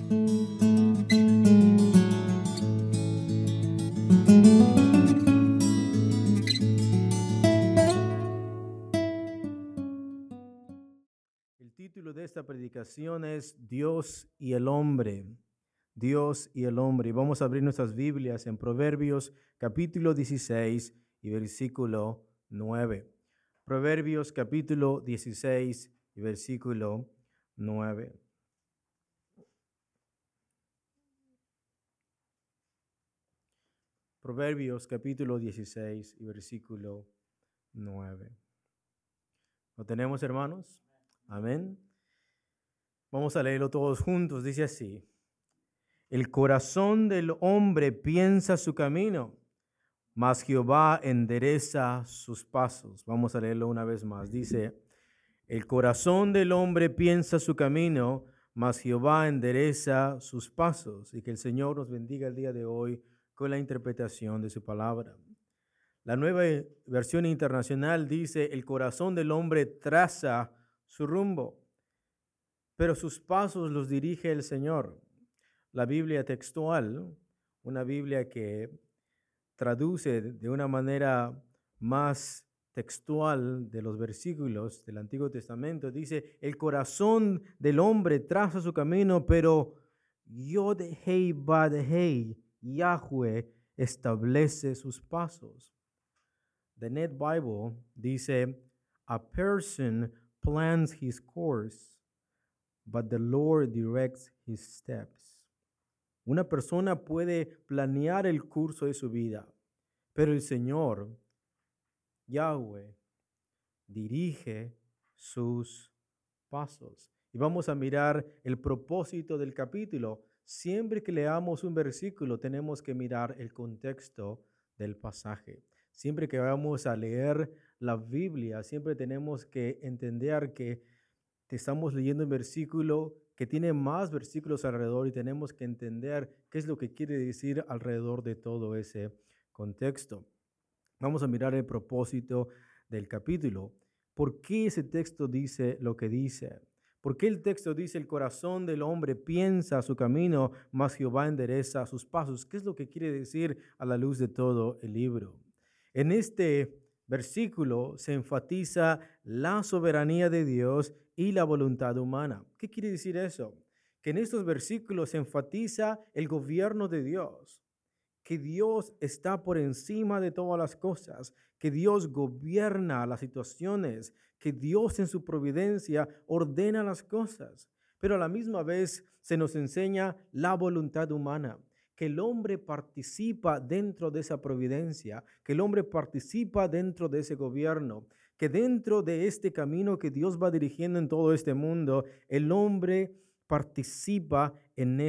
El título de esta predicación es Dios y el hombre. Dios y el hombre. Y vamos a abrir nuestras Biblias en Proverbios capítulo 16 y versículo 9. Proverbios capítulo 16 y versículo 9. Proverbios capítulo 16 y versículo 9. ¿Lo tenemos, hermanos? Amén. Vamos a leerlo todos juntos. Dice así: el corazón del hombre piensa su camino, mas Jehová endereza sus pasos. Vamos a leerlo una vez más. Dice: el corazón del hombre piensa su camino, mas Jehová endereza sus pasos. Y que el Señor nos bendiga el día de hoy con la interpretación de su palabra. La Nueva Versión Internacional dice: el corazón del hombre traza su rumbo, pero sus pasos los dirige el Señor. La Biblia textual, una Biblia que traduce de una manera más textual de los versículos del Antiguo Testamento, dice: el corazón del hombre traza su camino, pero Yod-Heh Vah-Heh, Yahweh, establece sus pasos. The Net Bible dice: a person plans his course, but the Lord directs his steps. Una persona puede planear el curso de su vida, pero el Señor, Yahweh, dirige sus pasos. Y vamos a mirar el propósito del capítulo. Siempre que leamos un versículo, tenemos que mirar el contexto del pasaje. Siempre que vamos a leer la Biblia, siempre tenemos que entender que estamos leyendo un versículo que tiene más versículos alrededor y tenemos que entender qué es lo que quiere decir alrededor de todo ese contexto. Vamos a mirar el propósito del capítulo. ¿Por qué ese texto dice lo que dice? ¿Por qué el texto dice: el corazón del hombre piensa su camino, mas Jehová endereza sus pasos? ¿Qué es lo que quiere decir a la luz de todo el libro? En este versículo se enfatiza la soberanía de Dios y la voluntad humana. ¿Qué quiere decir eso? Que en estos versículos se enfatiza el gobierno de Dios, que Dios está por encima de todas las cosas, que Dios gobierna las situaciones, que Dios en su providencia ordena las cosas. Pero a la misma vez se nos enseña la voluntad humana, que el hombre participa dentro de esa providencia, que el hombre participa dentro de ese gobierno, que dentro de este camino que Dios va dirigiendo en todo este mundo, el hombre participa en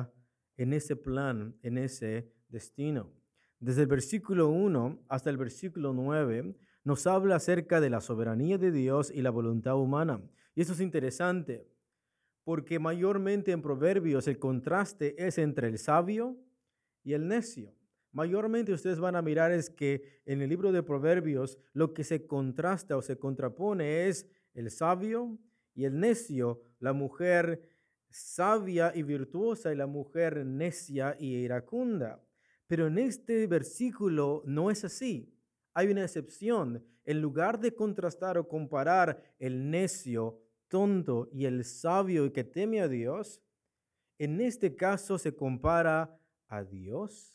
ese plan, en ese destino. Desde el versículo 1 hasta el versículo 9 nos habla acerca de la soberanía de Dios y la voluntad humana. Y eso es interesante, porque mayormente en Proverbios el contraste es entre el sabio y el necio. Mayormente ustedes van a mirar es que en el libro de Proverbios lo que se contrasta o se contrapone es el sabio y el necio, la mujer sabia y virtuosa y la mujer necia y iracunda. Pero en este versículo no es así. Hay una excepción. En lugar de contrastar o comparar el necio, tonto y el sabio y que teme a Dios, en este caso se compara a Dios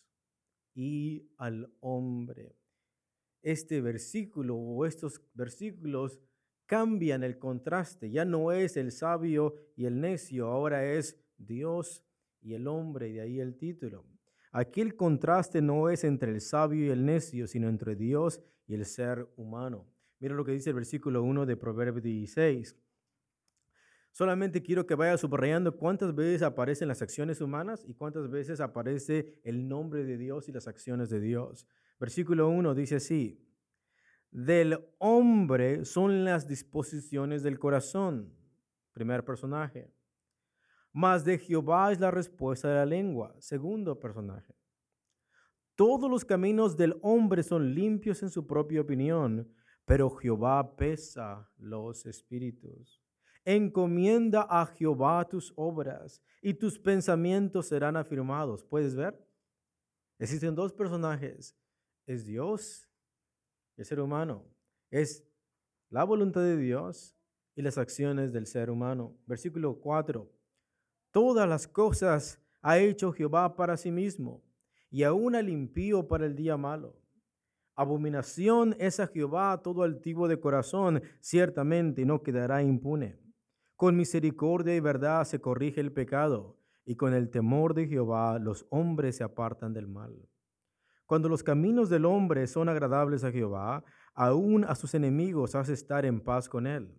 y al hombre. Este versículo o estos versículos cambian el contraste. Ya no es el sabio y el necio, ahora es Dios y el hombre, y de ahí el título. Aquí el contraste no es entre el sabio y el necio, sino entre Dios y el ser humano. Mira lo que dice el versículo 1 de Proverbios 16. Solamente quiero que vaya subrayando cuántas veces aparecen las acciones humanas y cuántas veces aparece el nombre de Dios y las acciones de Dios. Versículo 1 dice así: del hombre son las disposiciones del corazón. Primer personaje. Mas de Jehová es la respuesta de la lengua. Segundo personaje. Todos los caminos del hombre son limpios en su propia opinión, pero Jehová pesa los espíritus. Encomienda a Jehová tus obras y tus pensamientos serán afirmados. ¿Puedes ver? Existen dos personajes. Es Dios y el ser humano. Es la voluntad de Dios y las acciones del ser humano. Versículo 4. Todas las cosas ha hecho Jehová para sí mismo, y aún al impío para el día malo. Abominación es a Jehová todo altivo de corazón, ciertamente no quedará impune. Con misericordia y verdad se corrige el pecado, y con el temor de Jehová los hombres se apartan del mal. Cuando los caminos del hombre son agradables a Jehová, aún a sus enemigos hace estar en paz con él.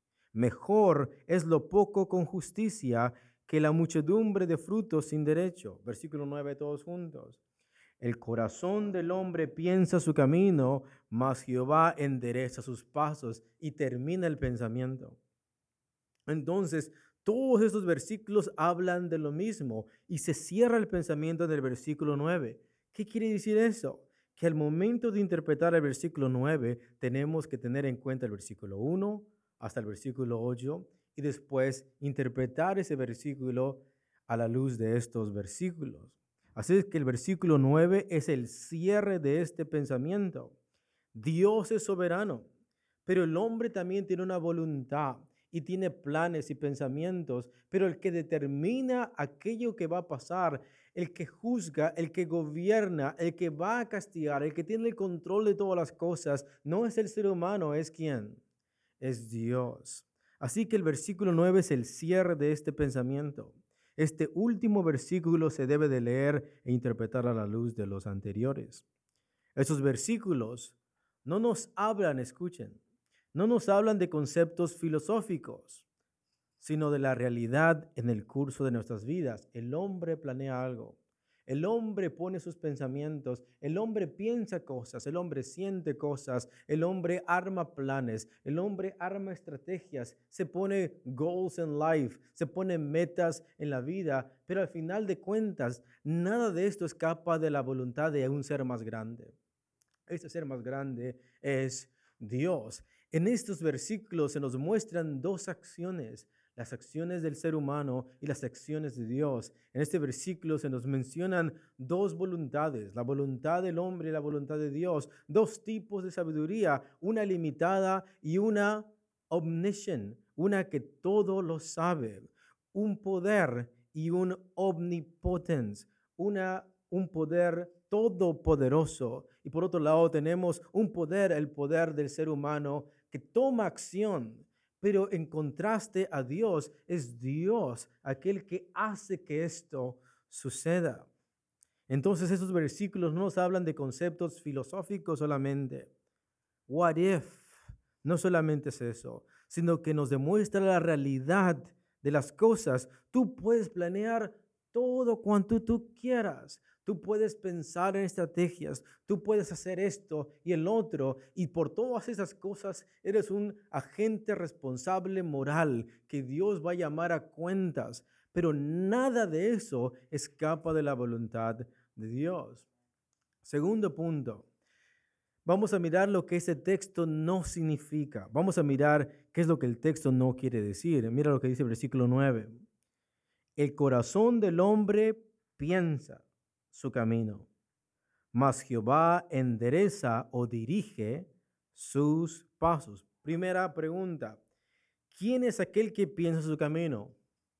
Mejor es lo poco con justicia que la muchedumbre de frutos sin derecho. Versículo 9, todos juntos. El corazón del hombre piensa su camino, mas Jehová endereza sus pasos, y termina el pensamiento. Entonces, todos estos versículos hablan de lo mismo y se cierra el pensamiento en el versículo 9. ¿Qué quiere decir eso? Que al momento de interpretar el versículo 9 tenemos que tener en cuenta el versículo 1 hasta el versículo 8 y después interpretar ese versículo a la luz de estos versículos. Así es que el versículo 9 es el cierre de este pensamiento. Dios es soberano, pero el hombre también tiene una voluntad y tiene planes y pensamientos, pero el que determina aquello que va a pasar, el que juzga, el que gobierna, el que va a castigar, el que tiene el control de todas las cosas, no es el ser humano, es ¿quién? Es Dios. Así que el versículo 9 es el cierre de este pensamiento. Este último versículo se debe de leer e interpretar a la luz de los anteriores. Esos versículos no nos hablan, escuchen, no nos hablan de conceptos filosóficos, sino de la realidad en el curso de nuestras vidas. El hombre planea algo. El hombre pone sus pensamientos, el hombre piensa cosas, el hombre siente cosas, el hombre arma planes, el hombre arma estrategias, se pone goals in life, se pone metas en la vida, pero al final de cuentas, nada de esto escapa de la voluntad de un ser más grande. Este ser más grande es Dios. En estos versículos se nos muestran dos acciones, las acciones del ser humano y las acciones de Dios. En este versículo se nos mencionan dos voluntades, la voluntad del hombre y la voluntad de Dios, dos tipos de sabiduría, una limitada y una omniscient, una que todo lo sabe, un poder y un omnipotence, un poder todopoderoso. Y por otro lado tenemos un poder, el poder del ser humano que toma acción. Pero en contraste a Dios, es Dios aquel que hace que esto suceda. Entonces esos versículos no nos hablan de conceptos filosóficos solamente. What if? No solamente es eso, sino que nos demuestra la realidad de las cosas. Tú puedes planear todo cuanto tú quieras. Tú puedes pensar en estrategias, tú puedes hacer esto y el otro, y por todas esas cosas eres un agente responsable moral que Dios va a llamar a cuentas, pero nada de eso escapa de la voluntad de Dios. Segundo punto, vamos a mirar lo que ese texto no significa. Vamos a mirar qué es lo que el texto no quiere decir. Mira lo que dice el versículo 9. El corazón del hombre piensa su camino, mas Jehová endereza o dirige sus pasos. Primera pregunta, ¿quién es aquel que piensa su camino?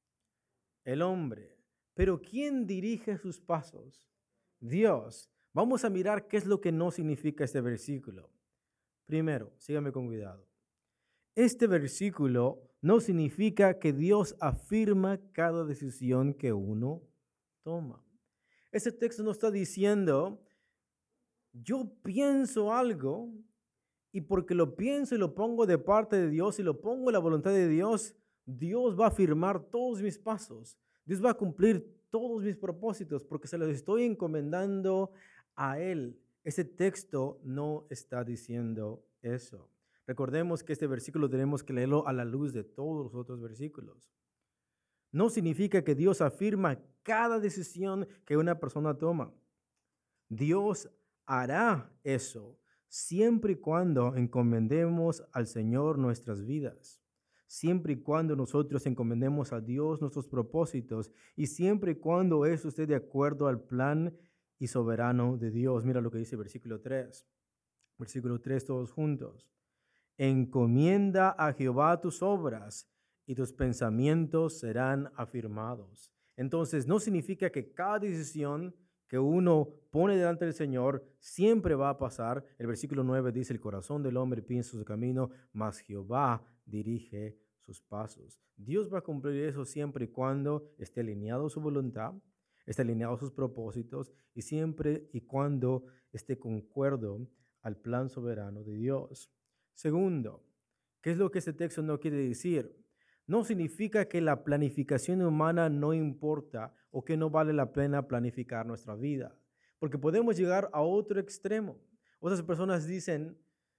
El hombre. Pero ¿quién dirige sus pasos? Dios. Vamos a mirar qué es lo que no significa este versículo. Primero, síganme con cuidado. Este versículo no significa que Dios afirma cada decisión que uno toma. Este texto no está diciendo, yo pienso algo y porque lo pienso y lo pongo de parte de Dios y lo pongo en la voluntad de Dios, Dios va a afirmar todos mis pasos. Dios va a cumplir todos mis propósitos porque se los estoy encomendando a Él. Ese texto no está diciendo eso. Recordemos que este versículo tenemos que leerlo a la luz de todos los otros versículos. No significa que Dios afirma cada decisión que una persona toma. Dios hará eso siempre y cuando encomendemos al Señor nuestras vidas. siempre y cuando nosotros encomendemos a Dios nuestros propósitos y siempre y cuando eso esté de acuerdo al plan y soberano de Dios. Mira lo que dice el versículo 3. Versículo 3 todos juntos. Encomienda a Jehová tus obras y tus pensamientos serán afirmados. Entonces, no significa que cada decisión que uno pone delante del Señor siempre va a pasar. El versículo 9 dice, el corazón del hombre piensa su camino, mas Jehová dirige sus pasos. Dios va a cumplir eso siempre y cuando esté alineado a su voluntad, esté alineado a sus propósitos y siempre y cuando esté concuerdo al plan soberano de Dios. Segundo, ¿qué es lo que este texto no quiere decir? No significa que la planificación humana no importa o que no vale la pena planificar nuestra vida, porque podemos llegar a otro extremo. Otras personas dicen,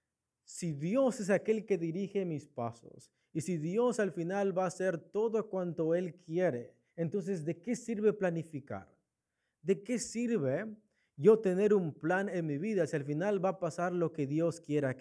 si Dios es aquel que dirige mis pasos y si Dios al final va a hacer todo cuanto Él quiere, entonces ¿de qué sirve planificar? ¿De qué sirve yo tener un plan en mi vida si al final va a pasar lo que Dios quiera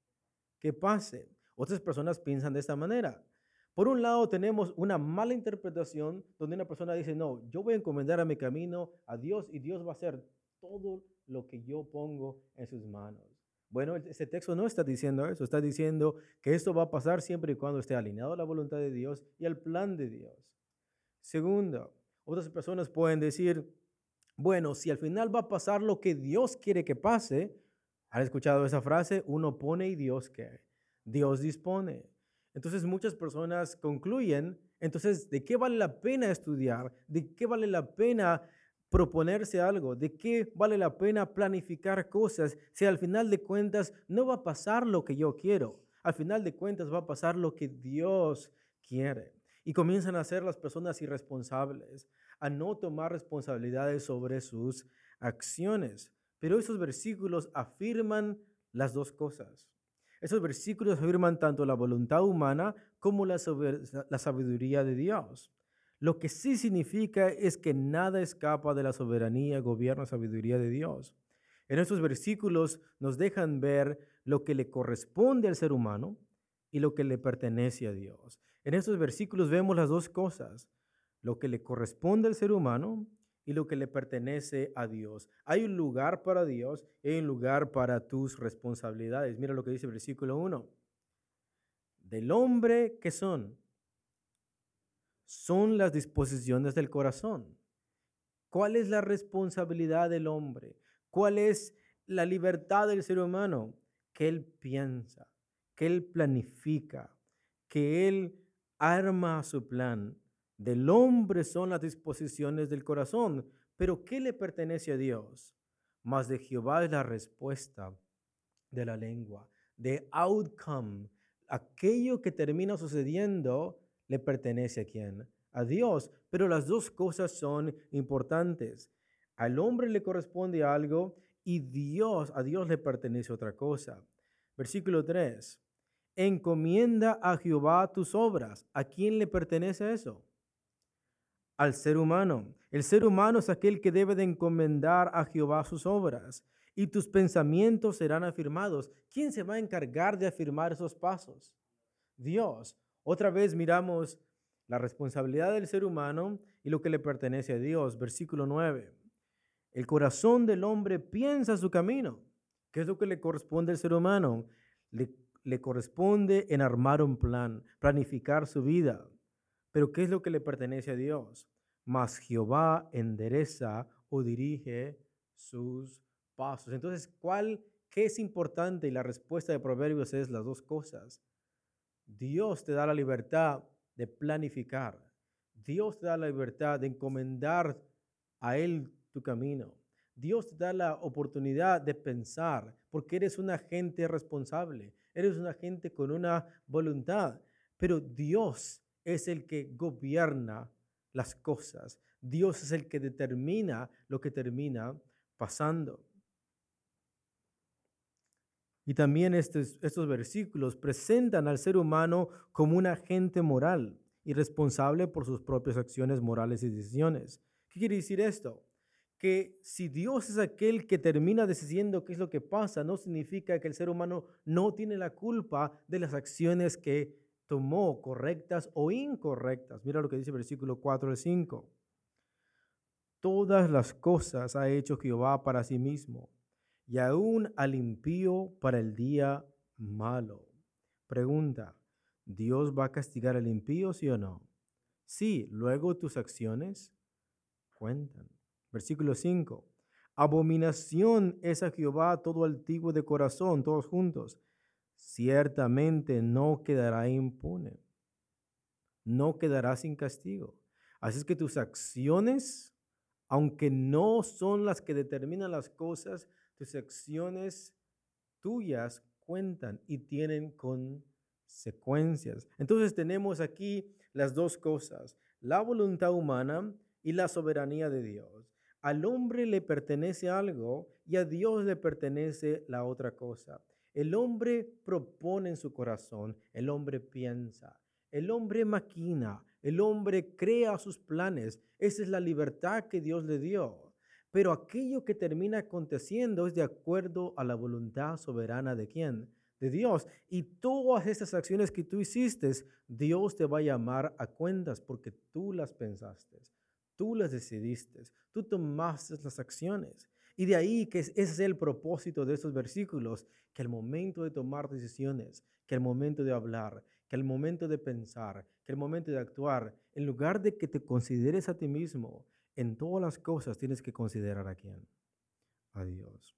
que pase? Otras personas piensan de esta manera. Por un lado tenemos una mala interpretación donde una persona dice, no, yo voy a encomendar a mi camino a Dios y Dios va a hacer todo lo que yo pongo en sus manos. Bueno, ese texto no está diciendo eso, está diciendo que esto va a pasar siempre y cuando esté alineado a la voluntad de Dios y al plan de Dios. Segundo, otras personas pueden decir, bueno, si al final va a pasar lo que Dios quiere que pase, ¿han escuchado esa frase? Uno pone y Dios qué, Dios dispone. Entonces muchas personas concluyen, entonces, ¿de qué vale la pena estudiar? ¿De qué vale la pena proponerse algo? ¿De qué vale la pena planificar cosas si al final de cuentas no va a pasar lo que yo quiero? Al final de cuentas va a pasar lo que Dios quiere. Y comienzan a ser las personas irresponsables, a no tomar responsabilidades sobre sus acciones. Pero esos versículos afirman las dos cosas. Esos versículos afirman tanto la voluntad humana como la sabiduría de Dios. Lo que sí significa es que nada escapa de la soberanía, gobierno y sabiduría de Dios. En estos versículos nos dejan ver lo que le corresponde al ser humano y lo que le pertenece a Dios. En estos versículos vemos las dos cosas, lo que le corresponde al ser humano y lo que le pertenece a Dios. Hay un lugar para Dios y hay un lugar para tus responsabilidades. Mira lo que dice el versículo 1. Del hombre que son las disposiciones del corazón. ¿Cuál es la responsabilidad del hombre? ¿Cuál es la libertad del ser humano? Que él piensa, que él planifica, que él arma su plan. Del hombre son las disposiciones del corazón, pero ¿qué le pertenece a Dios? Mas de Jehová es la respuesta de la lengua, de outcome. Aquello que termina sucediendo le pertenece a quién? A Dios, pero las dos cosas son importantes. Al hombre le corresponde algo y a Dios le pertenece otra cosa. Versículo 3. Encomienda a Jehová tus obras. ¿A quién le pertenece eso? Al ser humano. El ser humano es aquel que debe de encomendar a Jehová sus obras y tus pensamientos serán afirmados. ¿Quién se va a encargar de afirmar esos pasos? Dios. Otra vez miramos la responsabilidad del ser humano y lo que le pertenece a Dios. Versículo 9. El corazón del hombre piensa su camino. ¿Qué es lo que le corresponde al ser humano? Le corresponde en armar un plan, planificar su vida. Pero ¿qué es lo que le pertenece a Dios? Mas Jehová endereza o dirige sus pasos. Entonces, ¿qué es importante? Y la respuesta de Proverbios es las dos cosas. Dios te da la libertad de planificar. Dios te da la libertad de encomendar a Él tu camino. Dios te da la oportunidad de pensar porque eres un agente responsable. Eres un agente con una voluntad. Pero Dios es el que gobierna las cosas. Dios es el que determina lo que termina pasando. Y también estos versículos presentan al ser humano como un agente moral y responsable por sus propias acciones morales y decisiones. ¿Qué quiere decir esto? Que si Dios es aquel que termina decidiendo qué es lo que pasa, no significa que el ser humano no tiene la culpa de las acciones que tomó, correctas o incorrectas. Mira lo que dice el versículo 4 al 5. Todas las cosas ha hecho Jehová para sí mismo, y aún al impío para el día malo. Pregunta, ¿Dios va a castigar al impío, sí o no? Sí, luego tus acciones cuentan. Versículo 5. Abominación es a Jehová todo altivo de corazón, todos juntos. Ciertamente no quedará impune, no quedará sin castigo. Así es que tus acciones, aunque no son las que determinan las cosas, tus acciones tuyas cuentan y tienen consecuencias. Entonces tenemos aquí las dos cosas, la voluntad humana y la soberanía de Dios. Al hombre le pertenece algo y a Dios le pertenece la otra cosa. El hombre propone en su corazón, el hombre piensa, el hombre maquina, el hombre crea sus planes. Esa es la libertad que Dios le dio. Pero aquello que termina aconteciendo es de acuerdo a la voluntad soberana de ¿quién? De Dios. Y todas estas acciones que tú hiciste, Dios te va a llamar a cuentas porque tú las pensaste, tú las decidiste, tú tomaste las acciones. Y de ahí que ese es el propósito de estos versículos, que el momento de tomar decisiones, que el momento de hablar, que el momento de pensar, que el momento de actuar, en lugar de que te consideres a ti mismo, en todas las cosas tienes que considerar a quién, a Dios.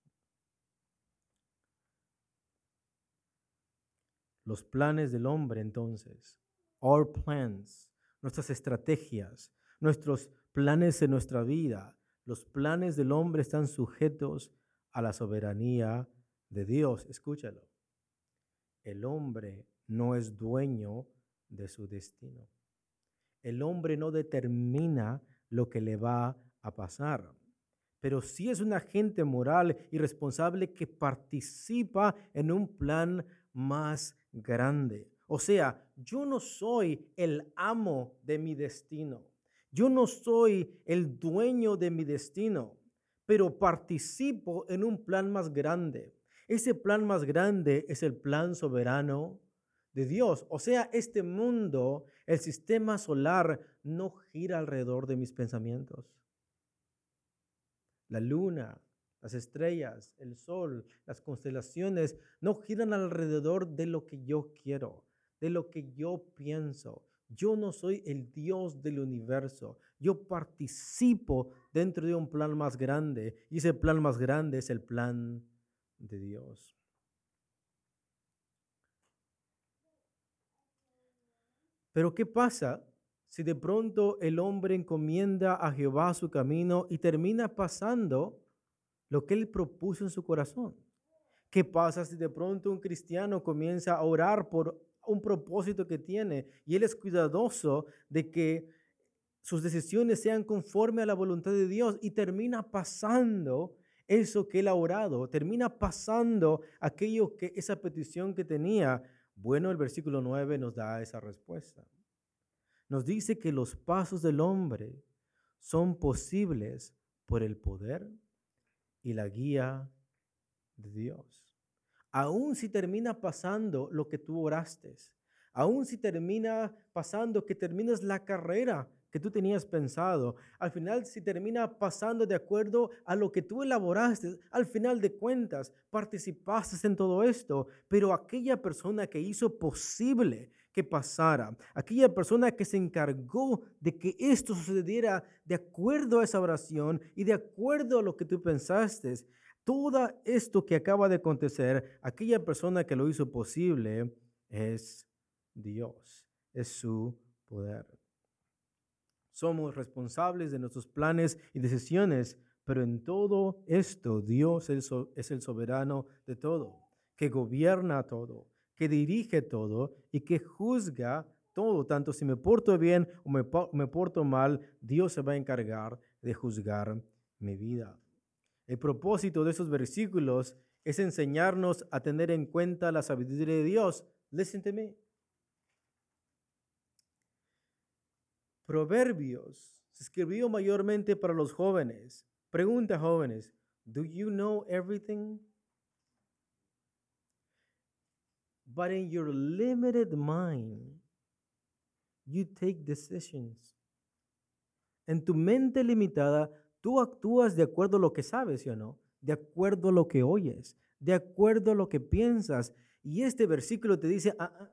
Los planes del hombre, entonces, our plans, nuestras estrategias, nuestros planes en nuestra vida, los planes del hombre están sujetos a la soberanía de Dios. Escúchalo. El hombre no es dueño de su destino. El hombre no determina lo que le va a pasar, pero sí es un agente moral y responsable que participa en un plan más grande. O sea, yo no soy el amo de mi destino. Yo no soy el dueño de mi destino, pero participo en un plan más grande. Ese plan más grande es el plan soberano de Dios. O sea, este mundo, el sistema solar, no gira alrededor de mis pensamientos. La luna, las estrellas, el sol, las constelaciones no giran alrededor de lo que yo quiero, de lo que yo pienso. Yo no soy el Dios del universo. Yo participo dentro de un plan más grande y ese plan más grande es el plan de Dios. Pero ¿qué pasa si de pronto el hombre encomienda a Jehová su camino y termina pasando lo que él propuso en su corazón? ¿Qué pasa si de pronto un cristiano comienza a orar por un propósito que tiene y él es cuidadoso de que sus decisiones sean conforme a la voluntad de Dios y termina pasando eso que él ha orado, termina pasando aquello que esa petición que tenía? Bueno, el versículo 9 nos da esa respuesta. Nos dice que los pasos del hombre son posibles por el poder y la guía de Dios. Aún si termina pasando lo que tú oraste, aún si termina pasando que terminas la carrera que tú tenías pensado, al final si termina pasando de acuerdo a lo que tú elaboraste, al final de cuentas participaste en todo esto, pero aquella persona que hizo posible que pasara, aquella persona que se encargó de que esto sucediera de acuerdo a esa oración y de acuerdo a lo que tú pensaste, todo esto que acaba de acontecer, aquella persona que lo hizo posible es Dios, es su poder. Somos responsables de nuestros planes y decisiones, pero en todo esto Dios es el soberano de todo, que gobierna todo, que dirige todo y que juzga todo. Tanto si me porto bien o me porto mal, Dios se va a encargar de juzgar mi vida. El propósito de esos versículos es enseñarnos a tener en cuenta la sabiduría de Dios. Listen to me. Proverbios se escribió mayormente para los jóvenes. Pregunta, jóvenes, ¿do you know everything? But in your limited mind, you take decisions. En tu mente limitada, tú actúas de acuerdo a lo que sabes, ¿sí o no? De acuerdo a lo que oyes, de acuerdo a lo que piensas. Y este versículo te dice,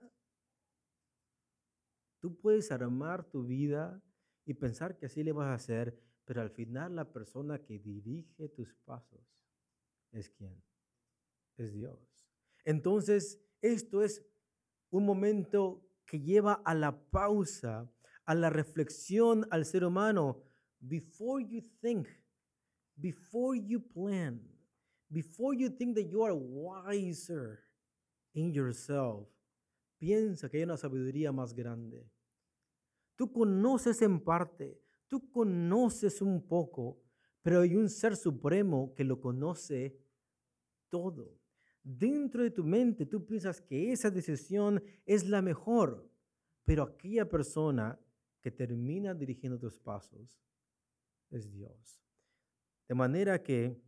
tú puedes armar tu vida y pensar que así le vas a hacer, pero al final la persona que dirige tus pasos es quién, es Dios. Entonces, esto es un momento que lleva a la pausa, a la reflexión al ser humano. Before you think, before you plan, before you think that you are wiser in yourself, piensa que hay una sabiduría más grande. Tú conoces en parte, tú conoces un poco, pero hay un ser supremo que lo conoce todo. Dentro de tu mente tú piensas que esa decisión es la mejor, pero aquella persona que termina dirigiendo tus pasos es Dios. De manera que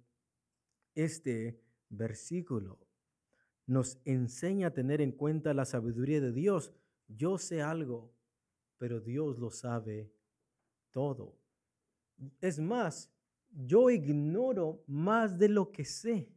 este versículo nos enseña a tener en cuenta la sabiduría de Dios. Yo sé algo, pero Dios lo sabe todo. Es más, yo ignoro más de lo que sé.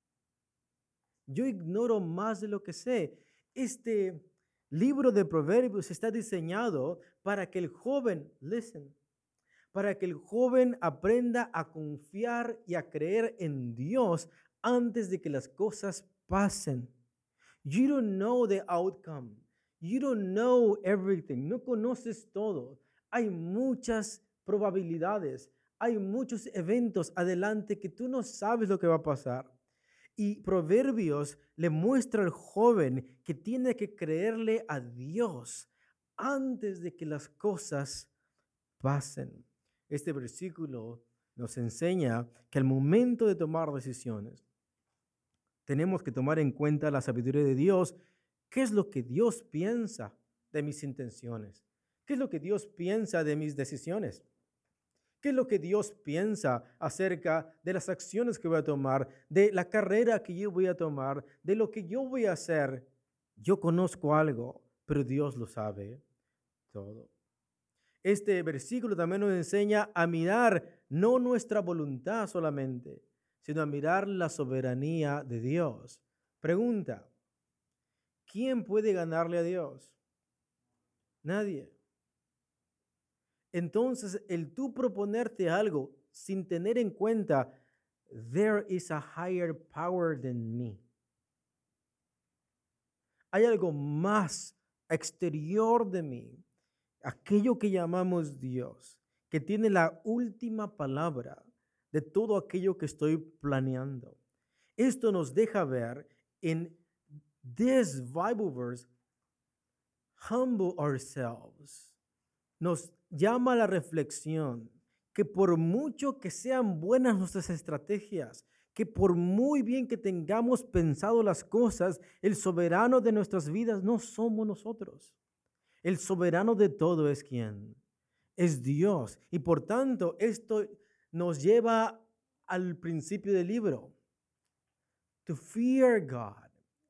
Yo ignoro más de lo que sé. Este libro de Proverbios está diseñado para que el joven, para que el joven aprenda a confiar y a creer en Dios antes de que las cosas pasen. You don't know the outcome. You don't know everything. No conoces todo. Hay muchas probabilidades. Hay muchos eventos adelante que tú no sabes lo que va a pasar. Y Proverbios le muestra al joven que tiene que creerle a Dios antes de que las cosas pasen. Este versículo nos enseña que al momento de tomar decisiones, tenemos que tomar en cuenta la sabiduría de Dios. ¿Qué es lo que Dios piensa de mis intenciones? ¿Qué es lo que Dios piensa de mis decisiones? ¿Qué es lo que Dios piensa acerca de las acciones que voy a tomar, de la carrera que yo voy a tomar, de lo que yo voy a hacer? Yo conozco algo, pero Dios lo sabe todo. Este versículo también nos enseña a mirar no nuestra voluntad solamente, sino a mirar la soberanía de Dios. Pregunta, ¿quién puede ganarle a Dios? Nadie. Entonces, el tú proponerte algo sin tener en cuenta, there is a higher power than me. Hay algo más exterior de mí, aquello que llamamos Dios, que tiene la última palabra de todo aquello que estoy planeando. Esto nos deja ver en this Bible verse, humble ourselves. Nos llama a la reflexión que por mucho que sean buenas nuestras estrategias, que por muy bien que tengamos pensado las cosas, el soberano de nuestras vidas no somos nosotros. El soberano de todo es ¿quién? Es Dios. Y por tanto, esto nos lleva al principio del libro. To fear God.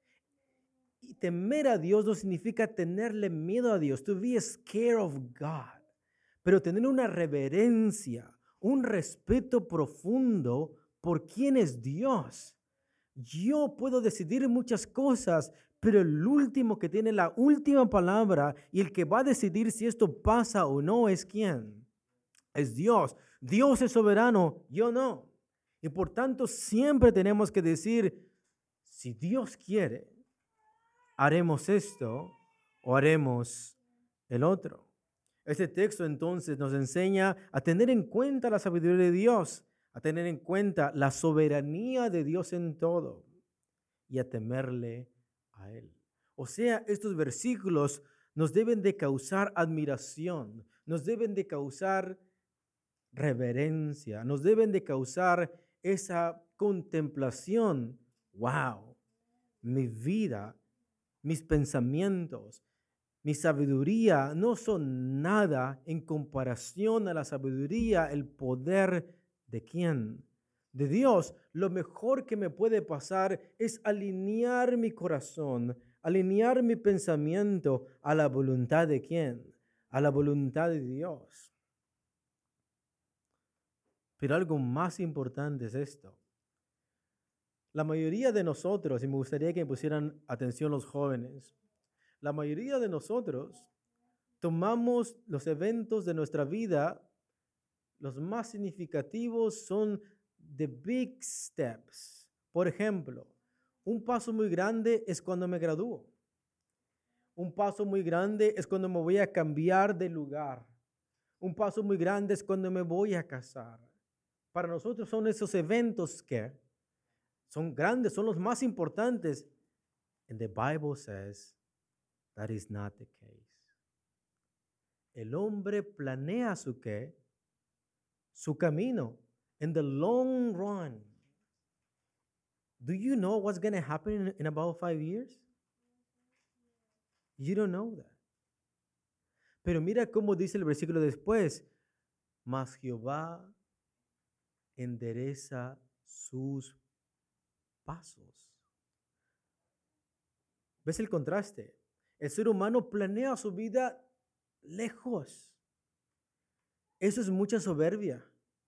Y temer a Dios no significa tenerle miedo a Dios. To be scared of God. Pero tener una reverencia, un respeto profundo por quién es Dios. Yo puedo decidir muchas cosas, pero el último que tiene la última palabra y el que va a decidir si esto pasa o no es ¿quién? Es Dios. Dios es soberano, yo no. Y por tanto siempre tenemos que decir, si Dios quiere, haremos esto o haremos el otro. Este texto entonces nos enseña a tener en cuenta la sabiduría de Dios, a tener en cuenta la soberanía de Dios en todo y a temerle a Él. O sea, estos versículos nos deben de causar admiración, nos deben de causar reverencia, nos deben de causar esa contemplación. ¡Wow! Mi vida, mis pensamientos, mi sabiduría no son nada en comparación a la sabiduría, el poder de ¿quién? De Dios. Lo mejor que me puede pasar es alinear mi corazón, alinear mi pensamiento a la voluntad de ¿quién? a la voluntad de Dios. Pero algo más importante es esto. La mayoría de nosotros, y me gustaría que me pusieran atención los jóvenes, la mayoría de nosotros tomamos los eventos de nuestra vida, los más significativos son the big steps. Por ejemplo, un paso muy grande es cuando me gradúo. Un paso muy grande es cuando me voy a cambiar de lugar. Un paso muy grande es cuando me voy a casar. Para nosotros son esos eventos que son grandes, son los más importantes. And the Bible says that is not the case. El hombre planea su qué, su camino in the long run. Do you know what's going to happen in about 5 years? You don't know that. Pero mira cómo dice el versículo después. Mas Jehová endereza sus pasos. ¿Ves el contraste? El ser humano planea su vida lejos. Eso es mucha soberbia.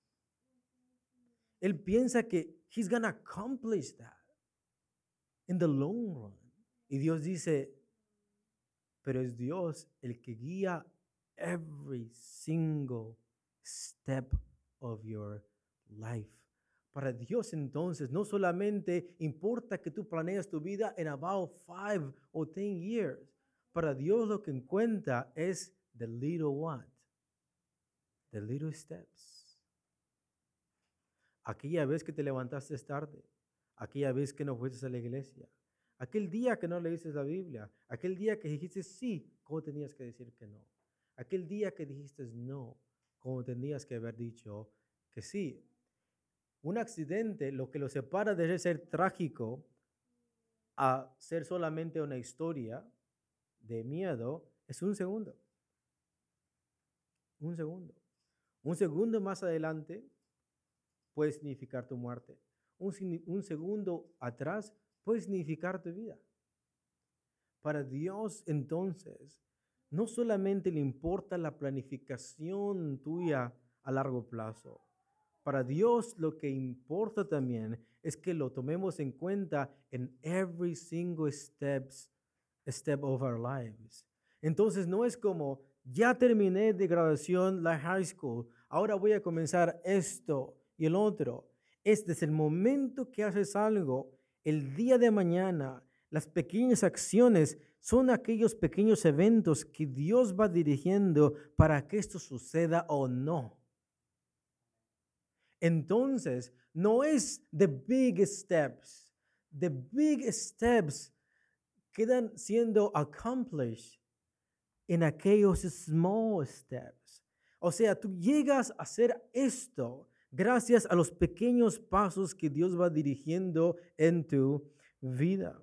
Él piensa que he's gonna accomplish that in the long run. Y Dios dice, pero es Dios el que guía every single step of your life. Para Dios entonces no solamente importa que tú planees tu vida en about 5 or 10 years. Para Dios lo que cuenta es the little what? The little steps. Aquella vez que te levantaste tarde, aquella vez que no fuiste a la iglesia, aquel día que no leíste la Biblia, aquel día que dijiste sí, ¿cómo tenías que decir que no? Aquel día que dijiste no, ¿cómo tenías que haber dicho que sí? Un accidente, lo que lo separa de ser trágico a ser solamente una historia de miedo, es un segundo. Un segundo. Un segundo más adelante puede significar tu muerte. Un segundo atrás puede significar tu vida. Para Dios, entonces, no solamente le importa la planificación tuya a largo plazo. Para Dios lo que importa también es que lo tomemos en cuenta en every single step of our lives. Entonces no es como, ya terminé de graduación la high school, ahora voy a comenzar esto y el otro. Este es el momento que haces algo, el día de mañana, las pequeñas acciones son aquellos pequeños eventos que Dios va dirigiendo para que esto suceda o no. Entonces, no es the big steps. The big steps quedan siendo accomplished en aquellos small steps. O sea, tú llegas a hacer esto gracias a los pequeños pasos que Dios va dirigiendo en tu vida.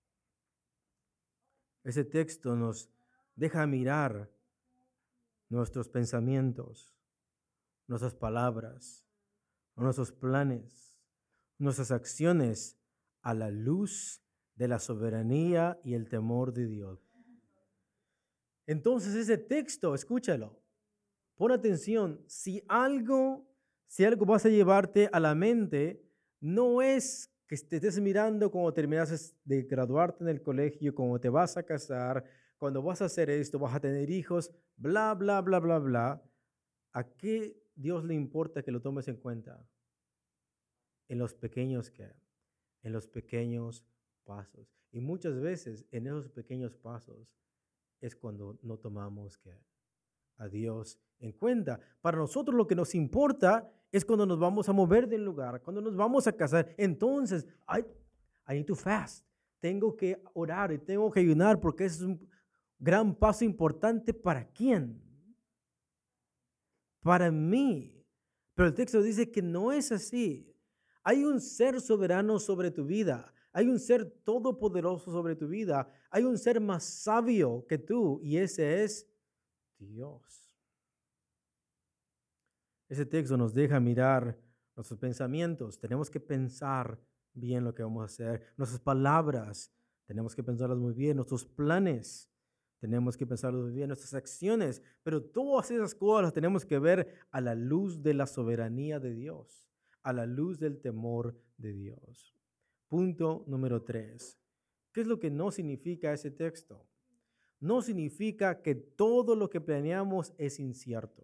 Ese texto nos deja mirar nuestros pensamientos, nuestras palabras, nuestros planes, nuestras acciones a la luz de la soberanía y el temor de Dios. Entonces ese texto, escúchalo, pon atención, si algo vas a llevarte a la mente, no es que te estés mirando cuando terminas de graduarte en el colegio, cuando te vas a casar, cuando vas a hacer esto, vas a tener hijos, bla, bla, bla, bla, bla. ¿A qué Dios le importa que lo tomes en cuenta? En los pequeños pasos. Y muchas veces en esos pequeños pasos es cuando no tomamos a Dios en cuenta. Para nosotros lo que nos importa es cuando nos vamos a mover del lugar, cuando nos vamos a casar. Entonces, I need to fast. Tengo que orar y tengo que ayunar porque ese es un gran paso importante. ¿Para quién? Para mí. Pero el texto dice que no es así. Hay un ser soberano sobre tu vida. Hay un ser todopoderoso sobre tu vida. Hay un ser más sabio que tú y ese es Dios. Ese texto nos deja mirar nuestros pensamientos. Tenemos que pensar bien lo que vamos a hacer. Nuestras palabras, tenemos que pensarlas muy bien. Nuestros planes, tenemos que pensarlo bien, nuestras acciones, pero todas esas cosas las tenemos que ver a la luz de la soberanía de Dios, a la luz del temor de Dios. Punto número 3. ¿Qué es lo que no significa ese texto? No significa que todo lo que planeamos es incierto,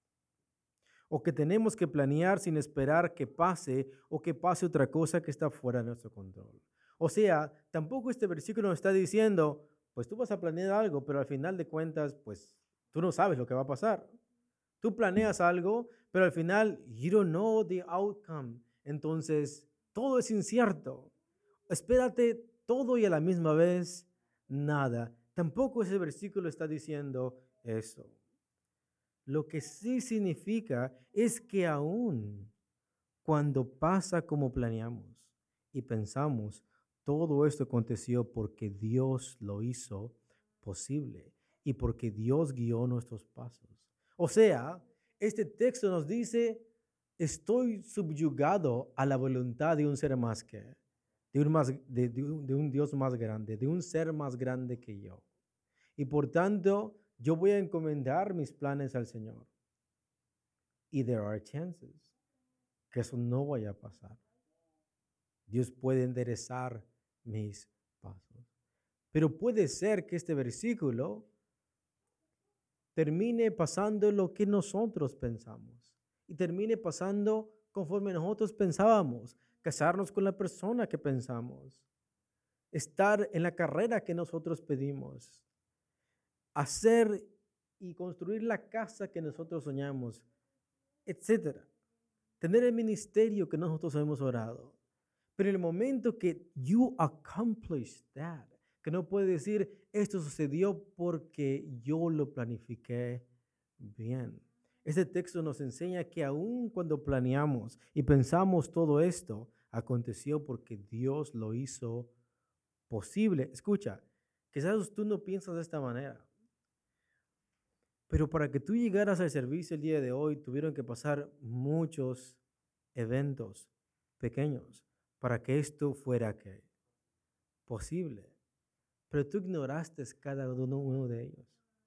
o que tenemos que planear sin esperar que pase o que pase otra cosa que está fuera de nuestro control. O sea, tampoco este versículo nos está diciendo, pues tú vas a planear algo, pero al final de cuentas, pues tú no sabes lo que va a pasar. Tú planeas algo, pero al final, you don't know the outcome. Entonces, todo es incierto. Espérate todo y a la misma vez nada. Tampoco ese versículo está diciendo eso. Lo que sí significa es que aún cuando pasa como planeamos y pensamos, todo esto aconteció porque Dios lo hizo posible y porque Dios guió nuestros pasos. O sea, este texto nos dice, estoy subyugado a la voluntad de un ser más que, de un Dios más grande, de un ser más grande que yo. Y por tanto, yo voy a encomendar mis planes al Señor. Y there are chances que eso no vaya a pasar. Dios puede enderezar mis pasos. Pero puede ser que este versículo termine pasando lo que nosotros pensamos y termine pasando conforme nosotros pensábamos, casarnos con la persona que pensamos, estar en la carrera que nosotros pedimos, hacer y construir la casa que nosotros soñamos, etcétera. Tener el ministerio que nosotros hemos orado. Pero en el momento que you accomplish that, que no puede decir, esto sucedió porque yo lo planifiqué bien. Este texto nos enseña que aun cuando planeamos y pensamos todo esto, aconteció porque Dios lo hizo posible. Escucha, quizás tú no piensas de esta manera, pero para que tú llegaras al servicio el día de hoy, tuvieron que pasar muchos eventos pequeños para que esto fuera posible. Pero tú ignoraste cada uno de ellos.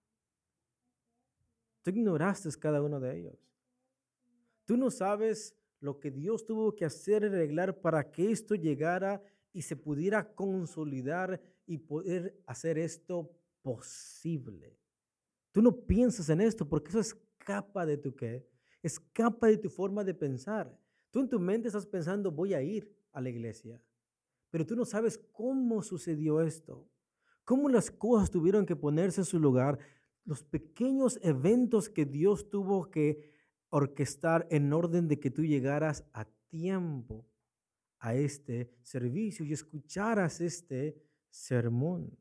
Tú ignoraste cada uno de ellos. Tú no sabes lo que Dios tuvo que hacer y arreglar para que esto llegara y se pudiera consolidar y poder hacer esto posible. Tú no piensas en esto porque eso escapa de tu qué, escapa de tu forma de pensar. Tú en tu mente estás pensando, voy a ir a la iglesia, pero tú no sabes cómo sucedió esto, cómo las cosas tuvieron que ponerse en su lugar, los pequeños eventos que Dios tuvo que orquestar en orden de que tú llegaras a tiempo a este servicio y escucharas este sermón.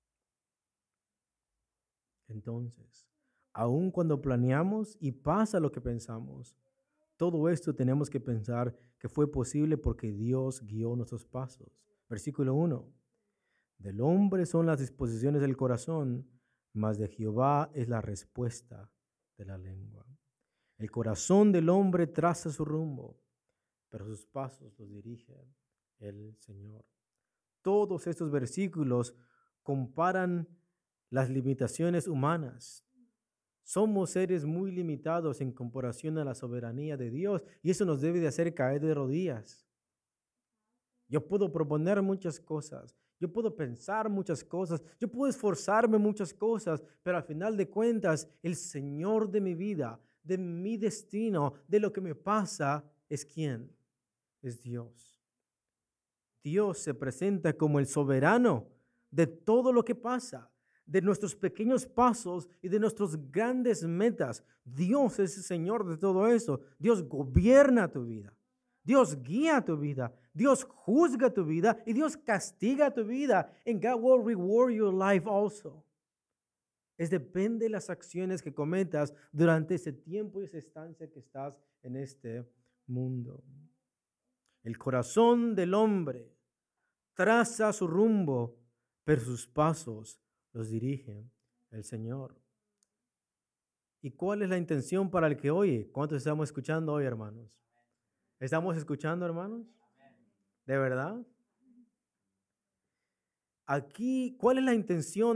Entonces, aun cuando planeamos y pasa lo que pensamos, todo esto tenemos que pensar que fue posible porque Dios guió nuestros pasos. Versículo 1. Del hombre son las disposiciones del corazón, mas de Jehová es la respuesta de la lengua. El corazón del hombre traza su rumbo, pero sus pasos los dirige el Señor. Todos estos versículos comparan las limitaciones humanas. Somos seres muy limitados en comparación a la soberanía de Dios y eso nos debe de hacer caer de rodillas. Yo puedo proponer muchas cosas, yo puedo pensar muchas cosas, yo puedo esforzarme muchas cosas, pero al final de cuentas, el Señor de mi vida, de mi destino, de lo que me pasa, ¿es quién? Es Dios. Dios se presenta como el soberano de todo lo que pasa, de nuestros pequeños pasos y de nuestras grandes metas. Dios es el Señor de todo eso. Dios gobierna tu vida. Dios guía tu vida. Dios juzga tu vida y Dios castiga tu vida. And God will reward your life also. Depende de las acciones que cometas durante ese tiempo y esa estancia que estás en este mundo. El corazón del hombre traza su rumbo, pero sus pasos los dirige el Señor. ¿Y cuál es la intención para el que oye? ¿Cuántos estamos escuchando hoy, hermanos? ¿Estamos escuchando, hermanos? ¿De verdad? Aquí, ¿cuál es la intención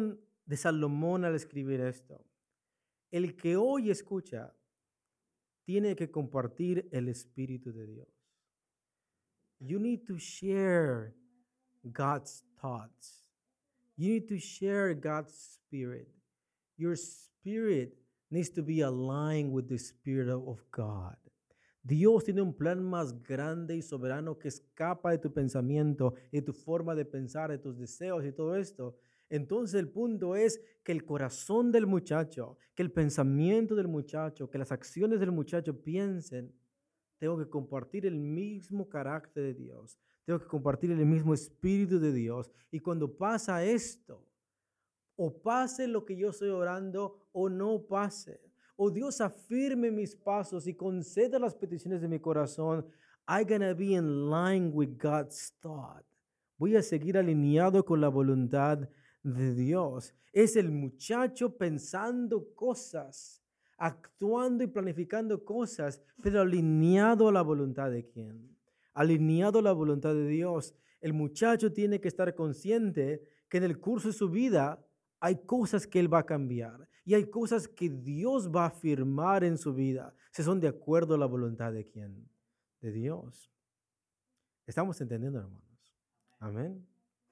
de Salomón al escribir esto. El que hoy escucha tiene que compartir el Espíritu de Dios. You need to share God's thoughts. You need to share God's Spirit. Your spirit needs to be aligned with the Spirit of God. Dios tiene un plan más grande y soberano que escapa de tu pensamiento, de tu forma de pensar, de tus deseos y todo esto. Entonces el punto es que el corazón del muchacho, que el pensamiento del muchacho, que las acciones del muchacho piensen, tengo que compartir el mismo carácter de Dios, tengo que compartir el mismo espíritu de Dios. Y cuando pasa esto, o pase lo que yo estoy orando o no pase, o Dios afirme mis pasos y conceda las peticiones de mi corazón, I'm gonna be in line with God's thought. Voy a seguir alineado con la voluntad de Dios. Es el muchacho pensando cosas, actuando y planificando cosas, pero alineado a la voluntad de quién? Alineado a la voluntad de Dios. El muchacho tiene que estar consciente que en el curso de su vida hay cosas que él va a cambiar y hay cosas que Dios va a afirmar en su vida, si son de acuerdo a la voluntad de quién? De Dios. ¿Estamos entendiendo, hermanos? Amén.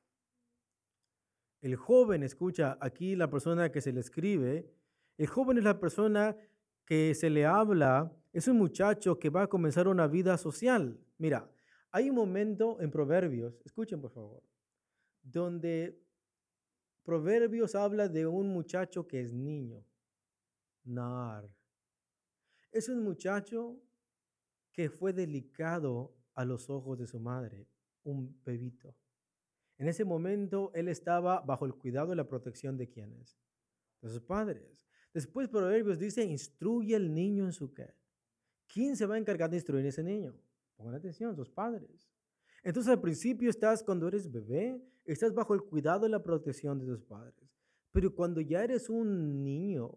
El joven, escucha, aquí la persona que se le escribe, el joven es la persona que se le habla, es un muchacho que va a comenzar una vida social. Mira, hay un momento en Proverbios, escuchen por favor, donde Proverbios habla de un muchacho que es niño, Nar. Es un muchacho que fue delicado a los ojos de su madre, un bebito. En ese momento él estaba bajo el cuidado y la protección de quienes, de sus padres. Después Proverbios dice, instruye al niño en su qué. ¿Quién se va a encargar de instruir a ese niño? Pongan atención, sus padres. Entonces al principio cuando eres bebé, estás bajo el cuidado y la protección de tus padres. Pero cuando ya eres un niño,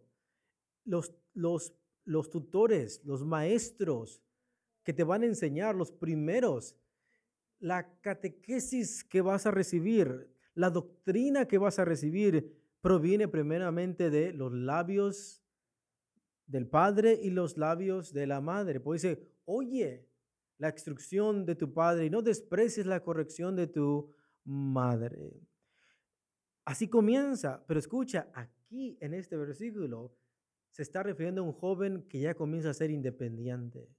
los tutores, los maestros que te van a enseñar, los primeros, la catequesis que vas a recibir, la doctrina que vas a recibir, proviene primeramente de los labios del padre y los labios de la madre. Pues dice, oye la instrucción de tu padre y no desprecies la corrección de tu madre. Así comienza, pero escucha, aquí en este versículo se está refiriendo a un joven que ya comienza a ser independiente.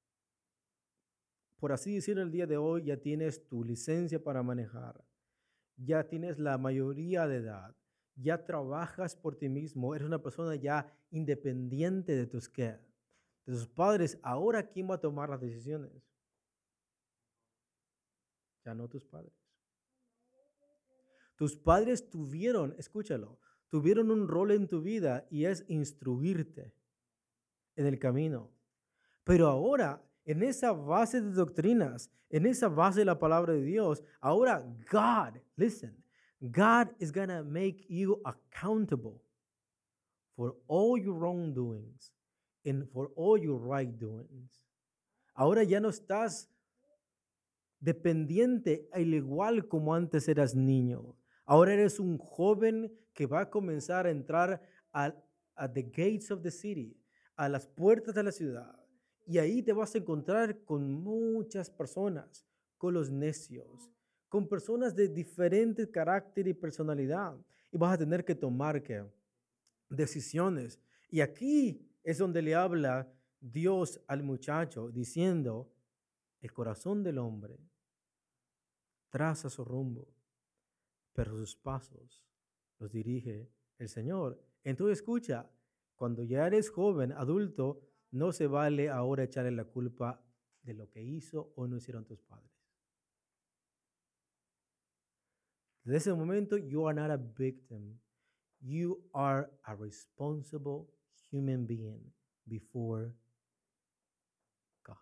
Por así decirlo, el día de hoy ya tienes tu licencia para manejar, ya tienes la mayoría de edad, ya trabajas por ti mismo, eres una persona ya independiente de tus ¿qué? De tus padres. Ahora, ¿quién va a tomar las decisiones? Ya no tus padres. Tus padres escúchalo, tuvieron un rol en tu vida y es instruirte en el camino. Pero ahora, en esa base de doctrinas, en esa base de la palabra de Dios, ahora God is going to make you accountable for all your wrongdoings and for all your right doings. Ahora ya no estás dependiente al igual como antes eras niño. Ahora eres un joven que va a comenzar a entrar a the gates of the city, a las puertas de la ciudad. Y ahí te vas a encontrar con muchas personas, con los necios, con personas de diferente carácter y personalidad. Y vas a tener que tomar decisiones. Y aquí es donde le habla Dios al muchacho diciendo, el corazón del hombre traza su rumbo, pero sus pasos los dirige el Señor. Entonces escucha, cuando ya eres joven, adulto, no se vale ahora echarle la culpa de lo que hizo o no hicieron tus padres. Desde ese momento, you are not a victim. You are a responsible human being before God.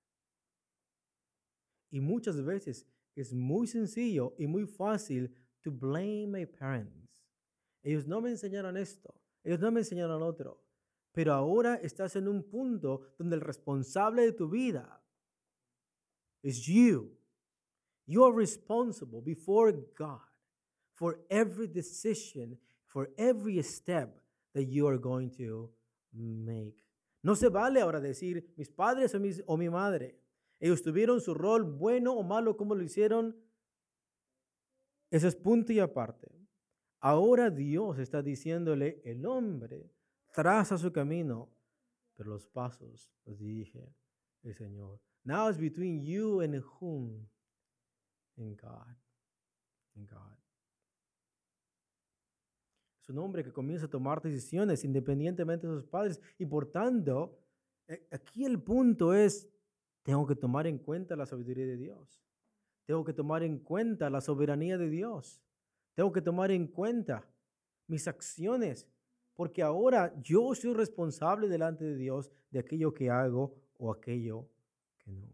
Y muchas veces es muy sencillo y muy fácil to blame my parents. Ellos no me enseñaron esto, ellos no me enseñaron otro. Pero ahora estás en un punto donde el responsable de tu vida es you. You are responsible before God for every decision, for every step that you are going to make. No se vale ahora decir mis padres o mi madre. Ellos tuvieron su rol bueno o malo, como lo hicieron. Eso es punto y aparte. Ahora Dios está diciéndole, el hombre traza su camino, pero los pasos los dirige el Señor. Now it's between you and whom? In God. In God. Es un hombre que comienza a tomar decisiones independientemente de sus padres y por tanto, aquí el punto es, tengo que tomar en cuenta la sabiduría de Dios. Tengo que tomar en cuenta la soberanía de Dios. Tengo que tomar en cuenta mis acciones, porque ahora yo soy responsable delante de Dios de aquello que hago o aquello que no.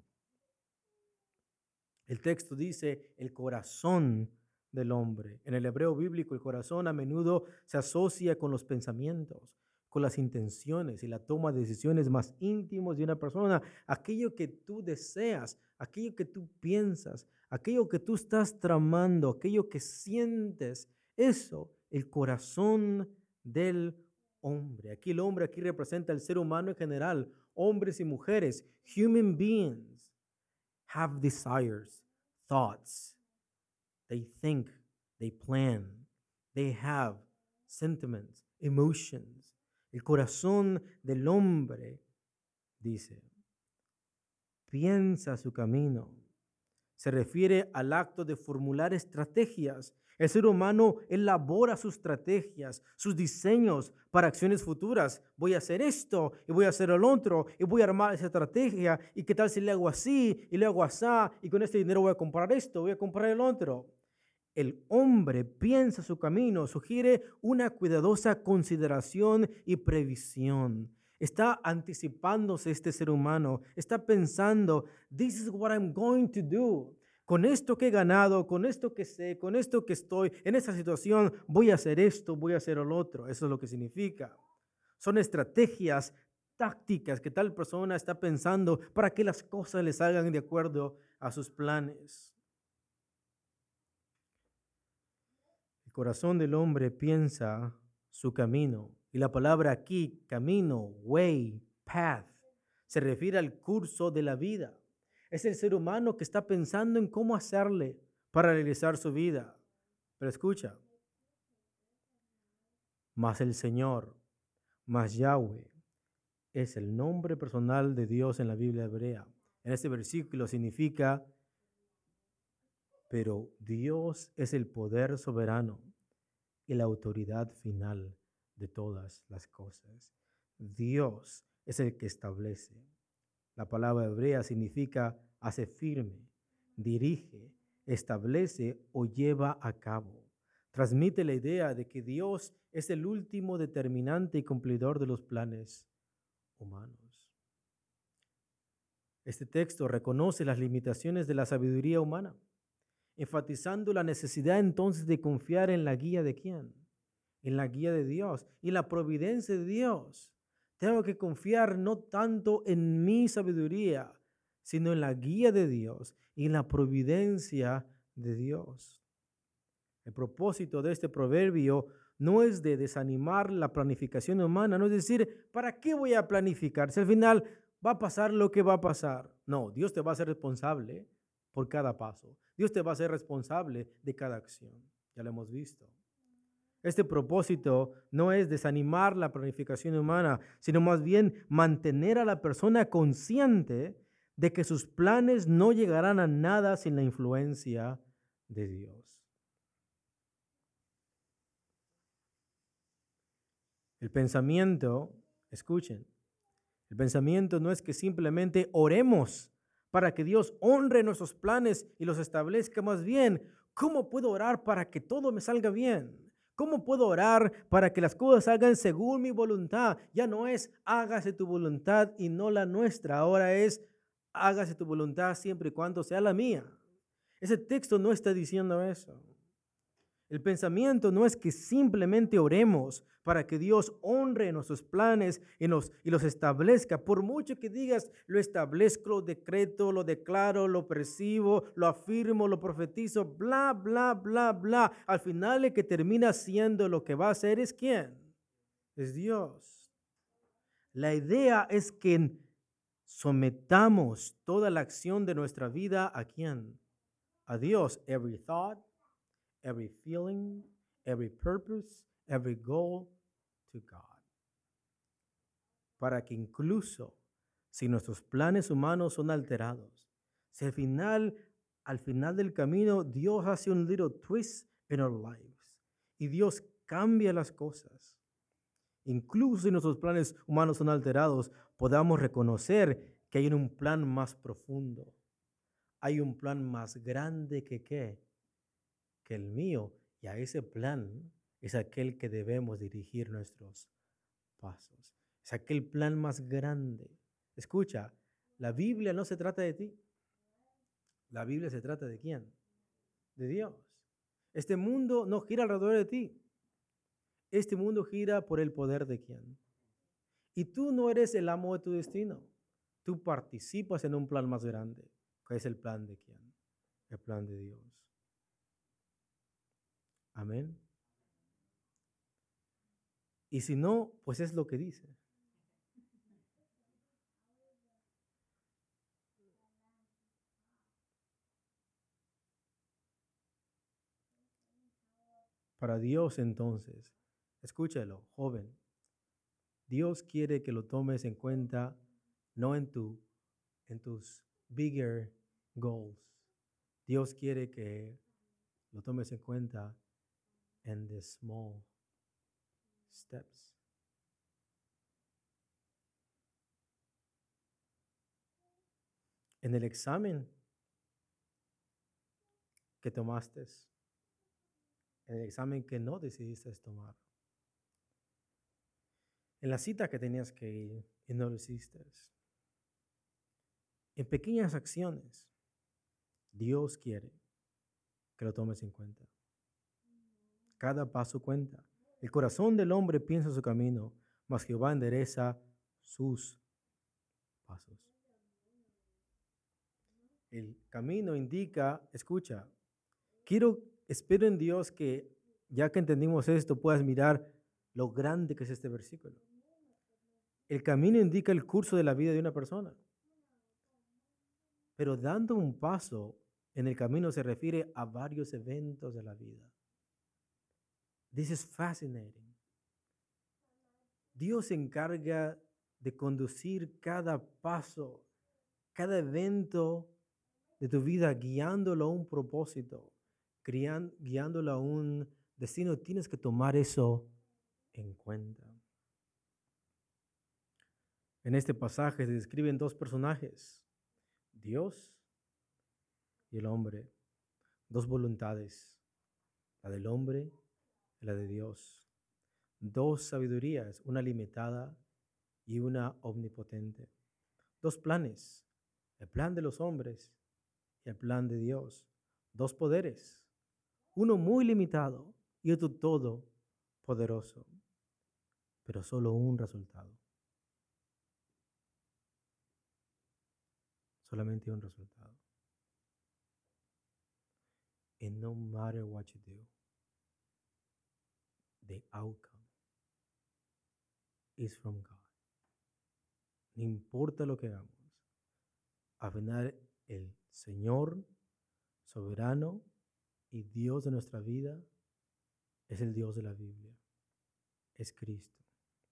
El texto dice el corazón del hombre. En el hebreo bíblico, el corazón a menudo se asocia con los pensamientos, con las intenciones y la toma de decisiones más íntimos de una persona. Aquello que tú deseas, aquello que tú piensas, aquello que tú estás tramando, aquello que sientes, eso, el corazón del hombre. Aquí el hombre aquí representa al ser humano en general, hombres y mujeres, human beings have desires, thoughts. They think, they plan, they have sentiments, emotions. El corazón del hombre, dice, piensa su camino. Se refiere al acto de formular estrategias. El ser humano elabora sus estrategias, sus diseños para acciones futuras. Voy a hacer esto y voy a hacer el otro y voy a armar esa estrategia. ¿Y qué tal si le hago así y le hago así? Y con este dinero voy a comprar esto, voy a comprar el otro. El hombre piensa su camino, sugiere una cuidadosa consideración y previsión. Está anticipándose este ser humano, está pensando, this is what I'm going to do. Con esto que he ganado, con esto que sé, con esto que estoy, en esta situación, voy a hacer esto, voy a hacer el otro. Eso es lo que significa. Son estrategias tácticas que tal persona está pensando para que las cosas le salgan de acuerdo a sus planes. El corazón del hombre piensa su camino. Y la palabra aquí, camino, way, path, se refiere al curso de la vida. Es el ser humano que está pensando en cómo hacerle para realizar su vida. Pero escucha, mas el Señor, mas Yahweh, es el nombre personal de Dios en la Biblia hebrea. En este versículo significa, pero Dios es el poder soberano y la autoridad final de todas las cosas. Dios es el que establece. La palabra hebrea significa hace firme, dirige, establece o lleva a cabo. Transmite la idea de que Dios es el último determinante y cumplidor de los planes humanos. Este texto reconoce las limitaciones de la sabiduría humana, enfatizando la necesidad entonces de confiar en la guía de ¿quién? En la guía de Dios y la providencia de Dios. Tengo que confiar no tanto en mi sabiduría, sino en la guía de Dios y en la providencia de Dios. El propósito de este proverbio no es de desanimar la planificación humana, no es decir, ¿para qué voy a planificar? Si al final va a pasar lo que va a pasar. No, Dios te va a hacer responsable por cada paso. Dios te va a ser responsable de cada acción. Ya lo hemos visto. Este propósito no es desanimar la planificación humana, sino más bien mantener a la persona consciente de que sus planes no llegarán a nada sin la influencia de Dios. El pensamiento, escuchen, el pensamiento no es que simplemente oremos para que Dios honre nuestros planes y los establezca. Más bien, ¿cómo puedo orar para que todo me salga bien? ¿Cómo puedo orar para que las cosas salgan según mi voluntad? Ya no es hágase tu voluntad y no la nuestra. Ahora es hágase tu voluntad siempre y cuando sea la mía. Ese texto no está diciendo eso. El pensamiento no es que simplemente oremos para que Dios honre nuestros planes y los establezca. Por mucho que digas, lo establezco, lo decreto, lo declaro, lo percibo, lo afirmo, lo profetizo, bla, bla, bla, bla. Al final el que termina siendo lo que va a hacer es ¿quién? Es Dios. La idea es que sometamos toda la acción de nuestra vida ¿a quién? A Dios. Every thought, every feeling, every purpose, every goal to God. Para que incluso si nuestros planes humanos son alterados, si al final del camino, Dios hace un little twist in our lives y Dios cambia las cosas. Incluso si nuestros planes humanos son alterados, podamos reconocer que hay un plan más profundo. Hay un plan más grande que el mío. Y a ese plan es aquel que debemos dirigir nuestros pasos. Es aquel plan más grande. Escucha, la Biblia no se trata de ti. La Biblia se trata de ¿quién? De Dios. Este mundo no gira alrededor de ti. Este mundo gira por el poder de ¿quién? Y tú no eres el amo de tu destino. Tú participas en un plan más grande. ¿Cuál es el plan de quién? El plan de Dios. Amén. Y si no, pues es lo que dice. Para Dios entonces, escúchalo, joven. Dios quiere que lo tomes en cuenta no en tus bigger goals. Dios quiere que lo tomes en cuenta en the small steps. En el examen que tomaste, en el examen que no decidiste tomar, en la cita que tenías que ir y no lo hiciste, en pequeñas acciones, Dios quiere que lo tomes en cuenta. Cada paso cuenta. El corazón del hombre piensa su camino, mas Jehová endereza sus pasos. El camino indica, escucha, espero en Dios que ya que entendimos esto, puedas mirar lo grande que es este versículo. El camino indica el curso de la vida de una persona. Pero dando un paso en el camino se refiere a varios eventos de la vida. This is fascinating. Dios se encarga de conducir cada paso, cada evento de tu vida, guiándolo a un propósito, guiándolo a un destino. Tienes que tomar eso en cuenta. En este pasaje se describen dos personajes, Dios y el hombre, dos voluntades, la del hombre y la de Dios, dos sabidurías, una limitada y una omnipotente, dos planes, el plan de los hombres y el plan de Dios, dos poderes, uno muy limitado y otro todo poderoso, pero solo un resultado. Solamente un resultado. And no matter what you do, the outcome is from God. No importa lo que hagamos, al final el Señor soberano y Dios de nuestra vida es el Dios de la Biblia, es Cristo.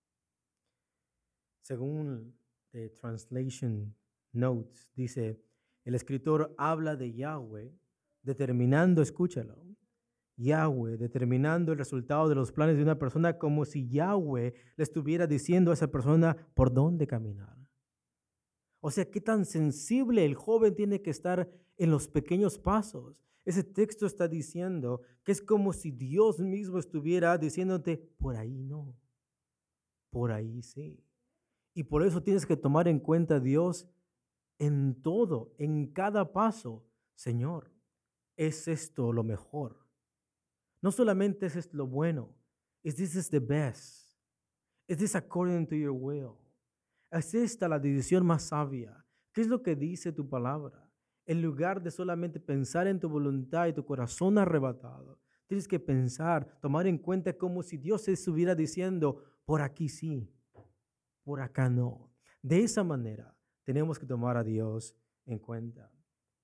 Según The Translation Notes, dice, el escritor habla de Yahweh determinando, escúchalo, Yahweh determinando el resultado de los planes de una persona como si Yahweh le estuviera diciendo a esa persona por dónde caminar. O sea, qué tan sensible el joven tiene que estar en los pequeños pasos. Ese texto está diciendo que es como si Dios mismo estuviera diciéndote, por ahí no, por ahí sí. Y por eso tienes que tomar en cuenta a Dios en todo, en cada paso. Señor, ¿es esto lo mejor? No solamente eso es lo bueno. This is the best. Is this according to your will? Es esta la decisión más sabia. ¿Qué es lo que dice tu palabra? En lugar de solamente pensar en tu voluntad y tu corazón arrebatado, tienes que pensar, tomar en cuenta como si Dios estuviera diciendo, por aquí sí, por acá no. De esa manera tenemos que tomar a Dios en cuenta.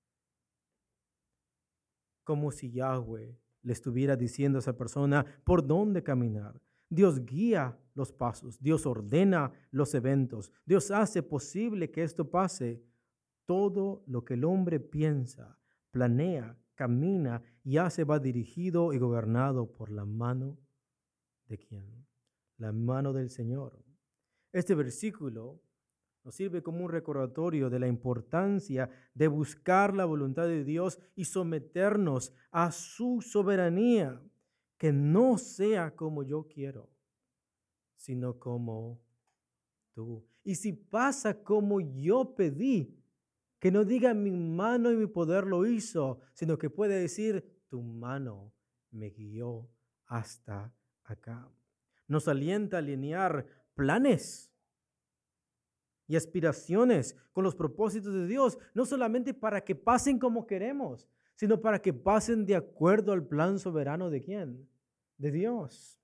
Como si Yahweh le estuviera diciendo a esa persona por dónde caminar. Dios guía los pasos, Dios ordena los eventos, Dios hace posible que esto pase. Todo lo que el hombre piensa, planea, camina y hace va dirigido y gobernado por la mano de quién? La mano del Señor. Este versículo nos sirve como un recordatorio de la importancia de buscar la voluntad de Dios y someternos a su soberanía, que no sea como yo quiero, sino como tú. Y si pasa como yo pedí, que no diga mi mano y mi poder lo hizo, sino que puede decir tu mano me guió hasta acá. Nos alienta a alinear planes y aspiraciones con los propósitos de Dios, no solamente para que pasen como queremos, sino para que pasen de acuerdo al plan soberano de quién? De Dios.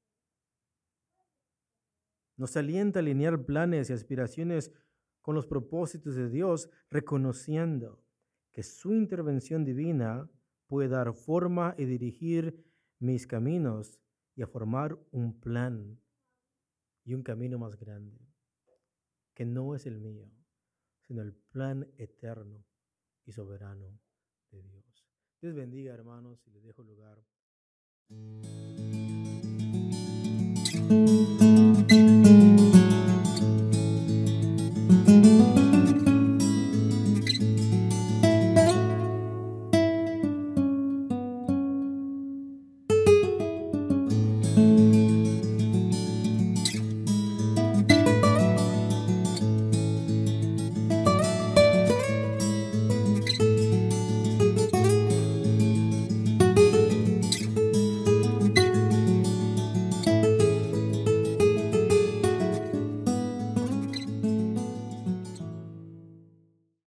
Nos alienta a alinear planes y aspiraciones con los propósitos de Dios, reconociendo que su intervención divina puede dar forma y dirigir mis caminos y a formar un plan y un camino más grande, que no es el mío, sino el plan eterno y soberano de Dios. Dios bendiga, hermanos, y les dejo lugar.